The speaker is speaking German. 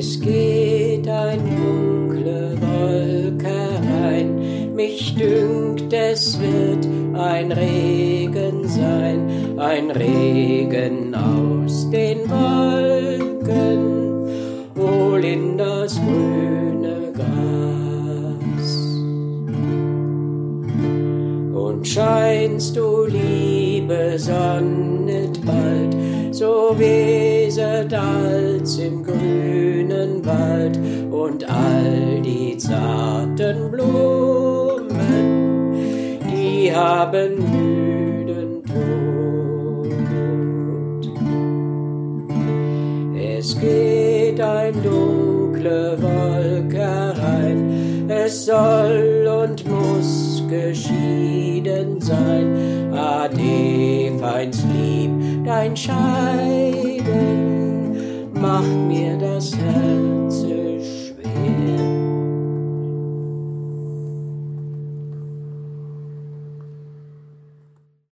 Es geht ein dunkle Wolke herein, mich dünkt, es wird ein Regen sein, ein Regen aus den Wolken, wohl in das grüne Gras. Und scheinst du, liebe Sonne, bald, so weset als im grünen Wald, und all die zarten Blumen, die haben müden Tod. Es geht ein dunkle Wolke herein, es soll und muss geschieden sein. Ade, Feindslieb, dein Schein